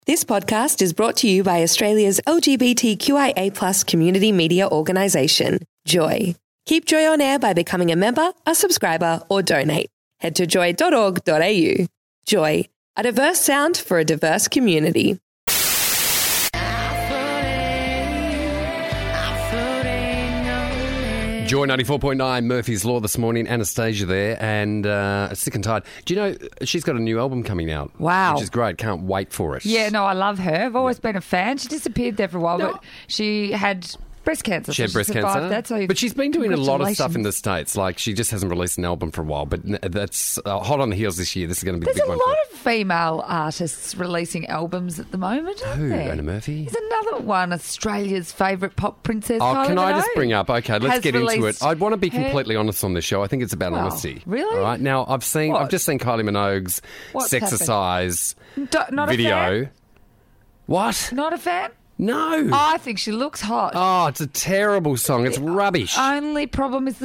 This podcast is brought to you by Australia's LGBTQIA+ community media organisation, Joy. Keep Joy on air by becoming a member, a subscriber, or donate. Head to joy.org.au. Joy, a diverse sound for a diverse community. Joy 94.9, Murphy's Law this morning. Anastasia there, and Sick and Tired. Do you know she's got a new album coming out? Wow. Which is great. Can't wait for it. Yeah, no, I love her. I've always been a fan. She disappeared there for a while, but she had breast cancer. She had breast cancer. That, so but she's been doing a lot of stuff in the States. Like, she just hasn't released an album for a while, but that's hot on the heels this year. This is going to be the big one. There's a lot of female artists releasing albums at the moment, aren't there? Anna Murphy? There's another one, Australia's favourite pop princess, Kylie can I just Minogue, bring up, okay, let's get into it. I want to be completely honest on this show. I think it's about honesty. Really? All right. Now, I've just seen Kylie Minogue's Sexercise not video. A fan? What? Not a fan? No. I think she looks hot. Oh, it's a terrible song. It's rubbish. Only problem is the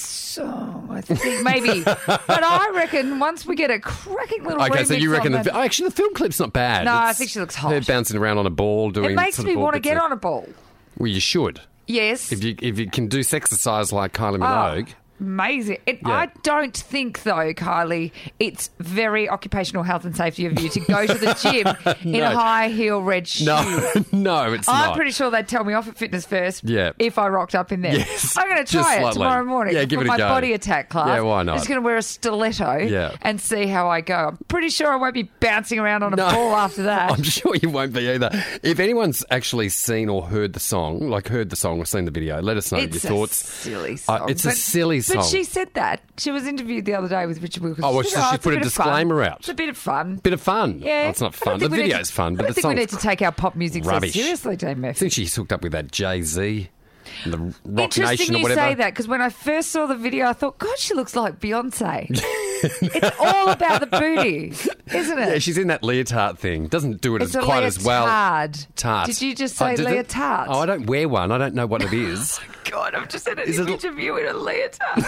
song, I think, maybe. But I reckon once we get a cracking little remix. Okay, so you reckon actually the film clip's not bad. No, I think she looks hot. Her bouncing around on a ball doing. It makes me want to get on a ball. Well, you should. Yes. If you can do Sexercise like Kylie Minogue. Amazing. I don't think, though, Kylie, it's very occupational health and safety of you to go to the gym in a high heel red shoe. No, it's not. I'm pretty sure they'd tell me off at Fitness First if I rocked up in there. Yes, I'm going to try it tomorrow morning give for it my a go. body attack class. Yeah, why not? I'm just going to wear a stiletto and see how I go. I'm pretty sure I won't be bouncing around on a ball after that. I'm sure you won't be either. If anyone's actually seen or heard the song or seen the video, let us know your thoughts. It's a silly song. It's a silly song. But she said that. She was interviewed the other day with Richard Wilkins. Oh, well, she put a disclaimer out. It's a bit of fun. Bit of fun. Yeah. Oh, it's not fun. The video's fun, but the song's we need to take our pop music rubbish. so seriously, Dame Murphy. I think she's hooked up with that Jay-Z and the Rock Interesting Nation or you whatever. say that, because when I first saw the video, I thought, God, she looks like Beyonce. It's all about the booty, isn't it? Yeah, she's in that leotard thing. Doesn't do it It's quite as well. Tart. Did you just say leotard? Oh, I don't wear one. I don't know what it is. Oh, my God, I'm just in an image of you in a leotard.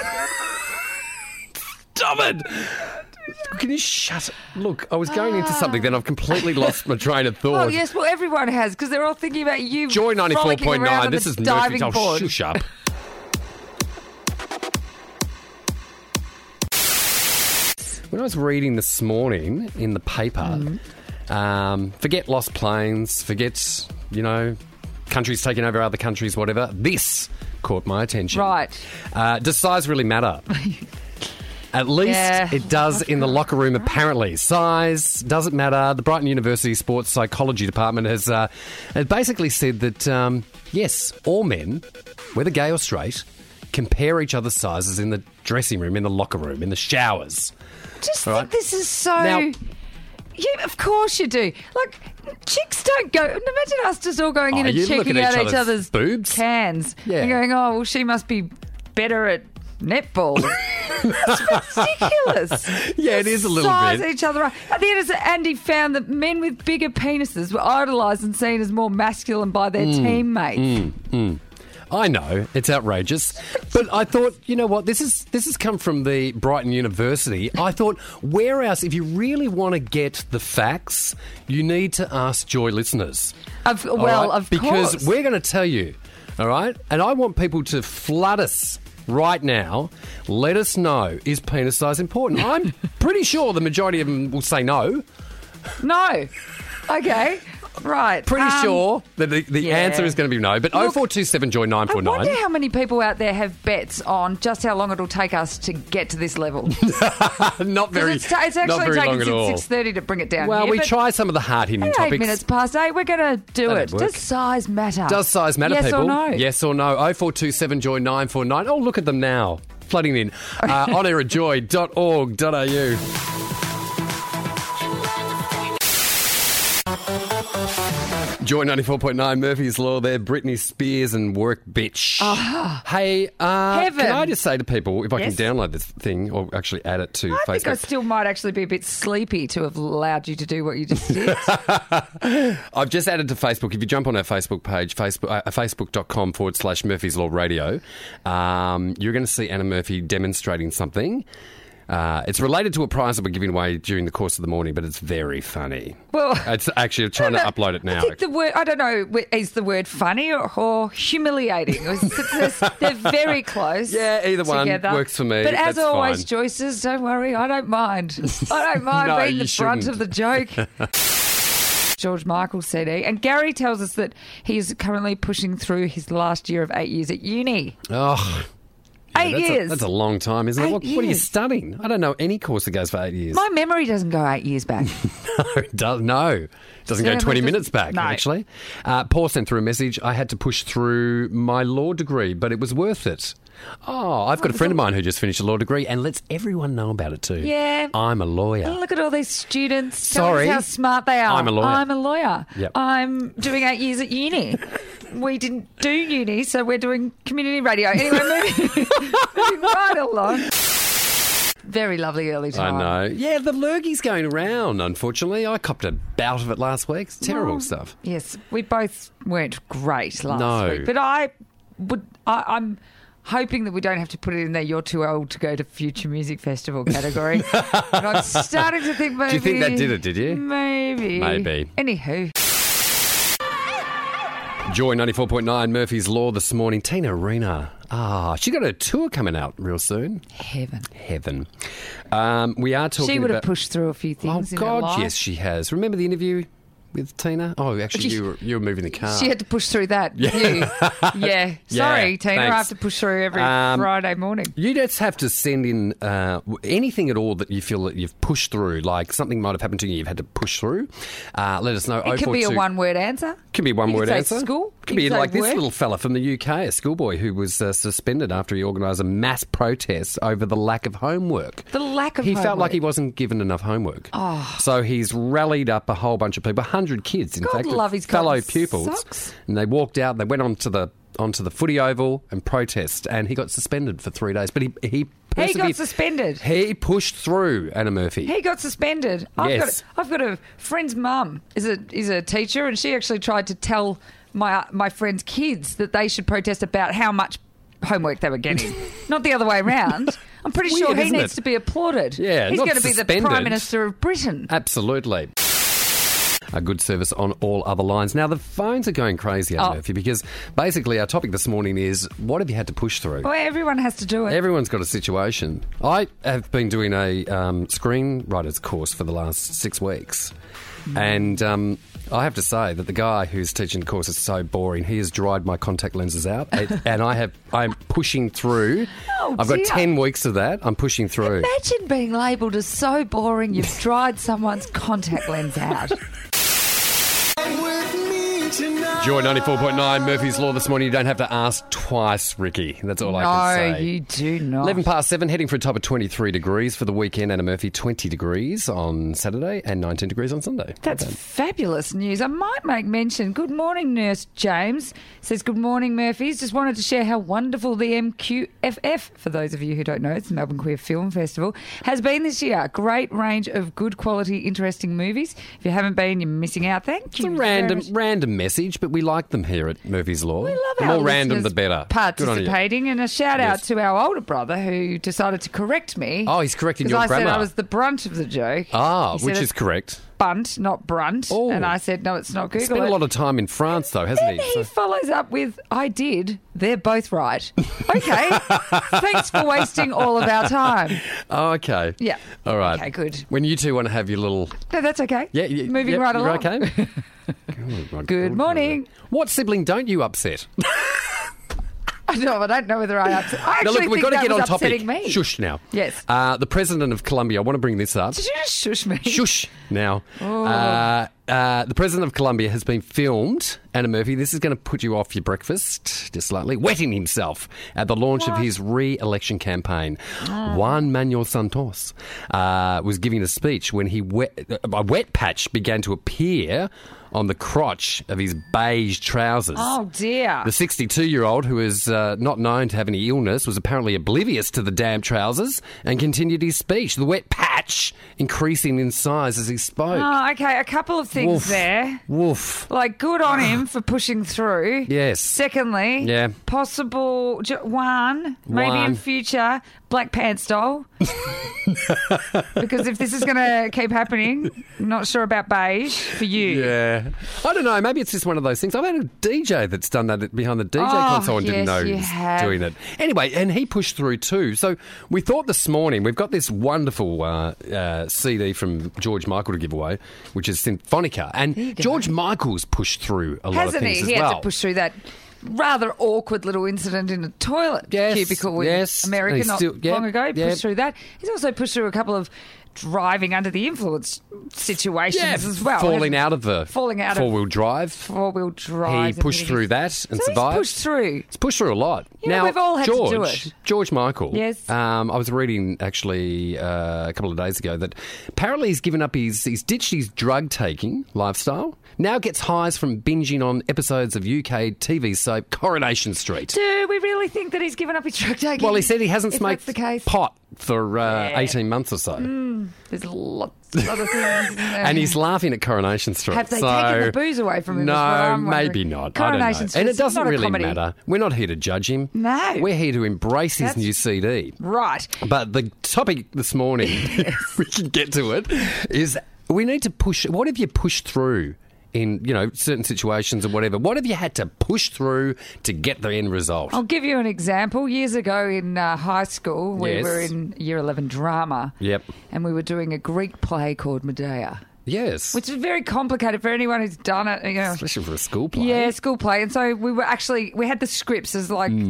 Stop it! Can you shut it? Look, I was going into something, then I've completely lost my train of thought. Oh, yes, well, everyone has, because they're all thinking about you. Joy 94.9, this is Murphy. Oh, shush up. When I was reading this morning in the paper, forget lost planes, forget, countries taking over other countries, whatever. This caught my attention. Right. Does size really matter? At least it does in the locker room, apparently. Size doesn't matter. The Brighton University Sports Psychology Department has basically said that, yes, all men, whether gay or straight, compare each other's sizes in the dressing room, in the locker room, in the showers. Just think this is so... Now, yeah, of course you do. Like, chicks don't go... Imagine us just all going in and checking out each other's boobs, cans and going, oh, well, she must be better at netball. That's ridiculous. Yeah, it is a little size bit. Each other up. At the end, Andy found that men with bigger penises were idolised and seen as more masculine by their teammates. I know, it's outrageous. But I thought, you know what, this has come from the Brighton University. I thought, where else, if you really want to get the facts, you need to ask Joy listeners. Of course. Because we're going to tell you, all right? And I want people to flood us right now. Let us know, is penis size important? I'm pretty sure the majority of them will say no. No. Okay. Right. Pretty sure that the answer is going to be no. But 0427 Joy 949. I wonder how many people out there have bets on just how long it'll take us to get to this level. Not very. It's actually not very taken long since 6:30 to bring it down. Well, here, we try some of the hard-hitting topics. 8 minutes past 8. We're going to do it. Work. Does size matter? Does size matter, yes people? Or no? Yes or no? 0427 Joy 949. Oh, look at them now. Flooding in. On air at joy.org.au. Joy 94.9, Murphy's Law there, Britney Spears and Work Bitch. Hey, Heaven. Can I just say to people, if I can download this thing or actually add it to Facebook. I think I still might actually be a bit sleepy to have allowed you to do what you just did. I've just added to Facebook. If you jump on our Facebook page, facebook.com/Murphy's Law Radio, you're going to see Anna Murphy demonstrating something It's related to a prize that we're giving away during the course of the morning, but it's very funny. Well, it's actually I'm trying to upload it now. I think the word, I don't know, is the word funny or humiliating? They're very close. Yeah, either one together. works for me. But as That's always, fine. Joyce's, don't worry, I don't mind. I don't mind No, being you the brunt shouldn't. of the joke. George Michael CD. And Gary tells us that he is currently pushing through his last year of 8 years at uni. Oh, 8 years. That's a long time, isn't it? 8 What are you years. studying? I don't know any course that goes for 8 years. My memory doesn't go 8 years back. No, it doesn't go Certainly 20 doesn't. minutes back, No. actually. Paul sent through a message. I had to push through my law degree, but it was worth it. Oh, I've got a friend of mine who just finished a law degree and lets everyone know about it too. Yeah. I'm a lawyer. Look at all these students. Sorry. Tell us how smart they are. I'm a lawyer. I'm a lawyer. Yep. I'm doing 8 years at uni. We didn't do uni, so we're doing community radio. Anyway, moving right along. Very lovely early time. I know. Yeah, the lurgy's going around, unfortunately. I copped a bout of it last week. It's terrible stuff. Yes, we both weren't great last No. week. But I'm hoping that we don't have to put it in there, you're too old to go to Future Music Festival category. And I'm starting to think maybe... Do you think that did it, did you? Maybe. Anywho. Joy 94.9, Murphy's Law this morning. Tina Arena. She got a tour coming out real soon. Heaven. We are talking She would about... have pushed through a few things in her God, life. yes, she has. Remember the interview with Tina? Oh, actually, you were moving the car. She had to push through that. Yeah. Yeah. Sorry, Tina. thanks. I have to push through every Friday morning. You just have to send in anything at all that you feel that you've pushed through, like something might have happened to you, you've had to push through. Let us know. It could be a one-word answer. Can be a one-word say answer. school. Could You be can say like this work. little fella from the UK, a schoolboy who was suspended after he organised a mass protest over the lack of homework. The lack of He homework. felt like he wasn't given enough homework. Oh. So he's rallied up a whole bunch of people, 100 kids, in God fact, love his fellow cotton pupils. socks. And they walked out, they went onto the footy oval and protest, and he got suspended for 3 days. But he He persevered. got suspended. He pushed through, Anna Murphy. He got suspended. Yes. I've got a friend's mum is a teacher, and she actually tried to tell my friend's kids that they should protest about how much homework they were getting, not the other way around. I'm pretty Weird, sure he isn't needs it? to be applauded. Yeah, he's not going to be the suspended. Prime Minister of Britain. Absolutely. A good service on all other lines. Now, the phones are going crazy, Anna Murphy, because basically our topic this morning is, what have you had to push through? Well, everyone has to do it. Everyone's got a situation. I have been doing a screenwriter's course for the last 6 weeks. And I have to say that the guy who's teaching the course is so boring. He has dried my contact lenses out, and I'm pushing through. Oh, I've got dear. 10 weeks of that. I'm pushing through. Imagine being labelled as so boring you've dried someone's contact lens out. Joy 94.9, Murphy's Law this morning. You don't have to ask twice, Ricky. That's all I can say. No, you do not. 11 past 7, heading for a top of 23 degrees for the weekend. Anna Murphy, 20 degrees on Saturday and 19 degrees on Sunday. That's fabulous news. I might make mention. Good morning, Nurse James. Says, good morning, Murphys. Just wanted to share how wonderful the MQFF, for those of you who don't know, it's the Melbourne Queer Film Festival, has been this year. Great range of good quality, interesting movies. If you haven't been, you're missing out. Thank It's you. a very much. random message, but we like them here at Murphy's Law. We love the our more random, the listeners better. Good on you. participating, and a shout out Yes. to our older brother who decided to correct me. Oh, he's correcting your because I grammar. said I was the brunt of the joke. Ah, He said which is it's correct. bunt, not brunt. Oh. And I said, no, it's not. Google Spent it. a lot of time in France, though, hasn't And he? he follows up with, I did. They're both right. Okay. Thanks for wasting all of our time. Oh, okay. Yeah. All right. Okay, good. When you two want to have your little... No, that's okay. Yeah, Moving right you're along. okay? Oh, my Good God. morning. What sibling don't you upset? I don't know whether I upset. I Now, actually look, we've think got to that get was on topic. upsetting me. Shush now. Yes. The President of Colombia, I want to bring this up. Did you just shush me? Shush now. Oh. The President of Colombia has been filmed, Anna Murphy, this is going to put you off your breakfast just slightly, wetting himself at the launch of his re-election campaign. Juan Manuel Santos was giving a speech when a wet patch began to appear on the crotch of his beige trousers. Oh, dear. The 62-year-old, who is not known to have any illness, was apparently oblivious to the damp trousers and continued his speech, the wet patch increasing in size as he spoke. Oh, okay. A couple of things Woof. there. Woof. Like, good on him for pushing through. Yes. Secondly, Yeah. possible, maybe in One. future, Black pants style. Because if this is going to keep happening, I'm not sure about beige for you. Yeah. I don't know. Maybe it's just one of those things. I've had a DJ that's done that behind the DJ console and didn't know he was doing it. Anyway, and he pushed through too. So we thought this morning, we've got this wonderful CD from George Michael to give away, which is Symphonica. And George Michael's pushed through a lot of things as well. He had to push through that rather awkward little incident in a toilet cubicle in America long ago. He pushed through that. He's also pushed through a couple of driving under the influence situations as well. Falling out of four-wheel drive. Four-wheel drive. He pushed through that and survived. He's pushed through. He's pushed through a lot. Now, we've all had to do it. George Michael. Yes. I was reading actually a couple of days ago that apparently he's given up he's ditched his drug-taking lifestyle. Now gets highs from binging on episodes of UK TV soap Coronation Street. Do we really think that he's given up his drug taking? Well, he said he hasn't smoked the case. pot for 18 months or so. There's lots of other things in there. And he's laughing at Coronation Street. Have they taken the booze away from him? No, maybe not. Coronation Street. And it doesn't really matter. We're not here to judge him. No. We're here to embrace his new CD. Right. But the topic this morning, we can get to it, is we need to push. What have you pushed through in, certain situations or whatever? What have you had to push through to get the end result? I'll give you an example. Years ago in high school, we were in Year 11 drama. Yep. And we were doing a Greek play called Medea. Yes. Which is very complicated for anyone who's done it. Especially for a school play. Yeah, school play. And so we had the scripts as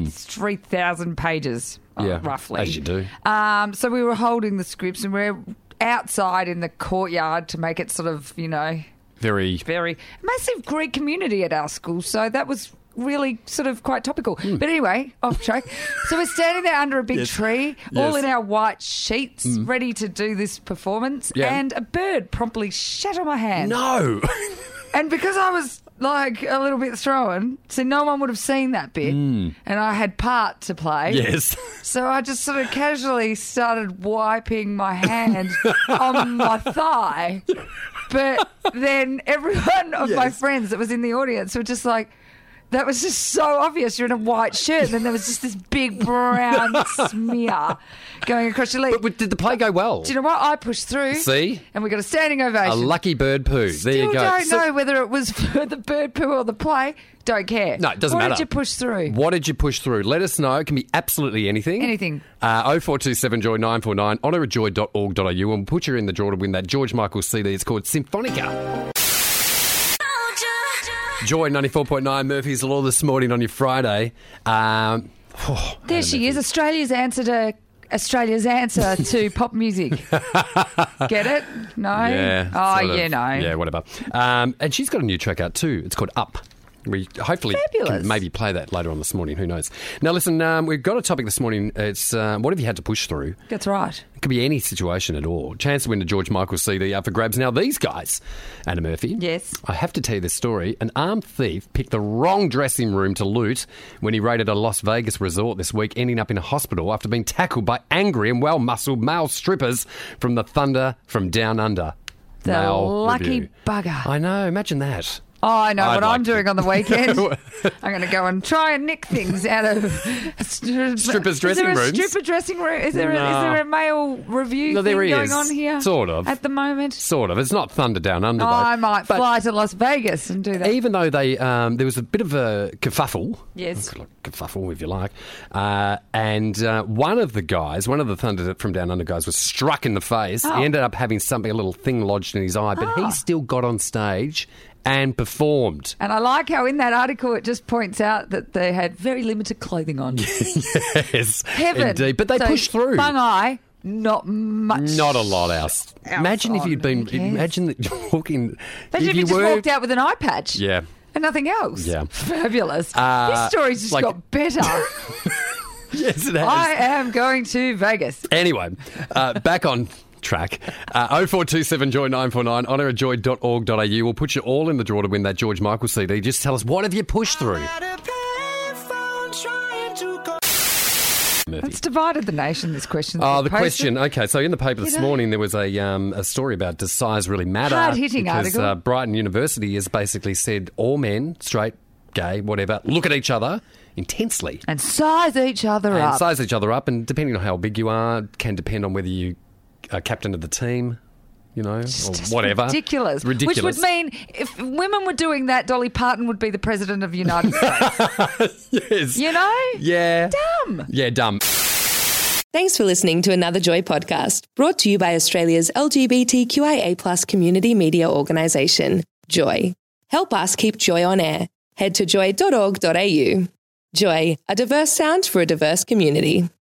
3,000 pages, roughly. As you do. So we were holding the scripts and we're outside in the courtyard to make it sort of, very massive Greek community at our school, so that was really sort of quite topical. But anyway, off track. So we're standing there under a big tree, all in our white sheets, ready to do this performance, and a bird promptly shat on my hand. No! And because I was a little bit thrown, so no one would have seen that bit, and I had part to play. Yes. So I just sort of casually started wiping my hand on my thigh. But then everyone of my friends that was in the audience were just like, that was just so obvious. You're in a white shirt, and then there was just this big brown smear going across your leg. But did the play go well? Do you know what? I pushed through. See? And we got a standing ovation. A lucky bird poo. There you go. Don't know whether it was for the bird poo or the play. Don't care. No, it doesn't matter. What did you push through? What did you push through? Let us know. It can be absolutely anything. Anything. 0427 Joy 949 honourjoy.org.au, and we'll put you in the draw to win that George Michael CD. It's called Symphonica. Joy 94.9 Murphy's Law this morning on your Friday. There she is, Australia's answer to pop music. Get it? No? Yeah. Oh, no. Yeah, whatever. And she's got a new track out too. It's called Up. We hopefully can maybe play that later on this morning. Who knows? Now, listen, we've got a topic this morning. It's what have you had to push through? That's right. It could be any situation at all. Chance to win the George Michael CD up for grabs. Now, these guys, Anna Murphy. Yes. I have to tell you this story. An armed thief picked the wrong dressing room to loot when he raided a Las Vegas resort this week, ending up in a hospital after being tackled by angry and well-muscled male strippers from the Thunder from Down Under. The lucky bugger. I know. Imagine that. Oh, I know what I'm doing on the weekend. I'm going to go and try and nick things out of strippers' dressing rooms. Stripper dressing room? Is there a male review thing going on here? Sort of. At the moment? Sort of. It's not Thunder Down Under, though. I might fly to Las Vegas and do that. Even though they there was a bit of a kerfuffle. Yes. Kerfuffle, if you like. And one of the Thunder from Down Under guys was struck in the face. Oh. He ended up having a little thing lodged in his eye, but he still got on stage and performed. And I like how in that article it just points out that they had very limited clothing on. Yes, Heaven. Indeed. But they pushed through. Bung eye, not much. Not a lot else. Imagine if you'd been... Imagine that you're walking... Imagine if you just walked out with an eye patch. Yeah. And nothing else. Yeah. Fabulous. This story's just got better. Yes, it has. I am going to Vegas. Anyway, back on track. 0427 Joy 949 honourjoy.org.au. We'll put you all in the draw to win that George Michael CD. Just tell us, what have you pushed through? It's divided the nation, this question. The question. Okay, so in the paper this morning there was a story about, does size really matter? Hard-hitting article. Because Brighton University has basically said all men, straight, gay, whatever, look at each other. intensely. And size each other up. Size each other up, and depending on how big you are, can depend on whether you are captain of the team, or whatever. Ridiculous. Ridiculous. Which would mean if women were doing that, Dolly Parton would be the president of the United States. Yes. Yeah. Dumb. Yeah, dumb. Thanks for listening to another Joy podcast, brought to you by Australia's LGBTQIA+ community media organisation, Joy. Help us keep Joy on air. Head to joy.org.au. Joy, a diverse sound for a diverse community.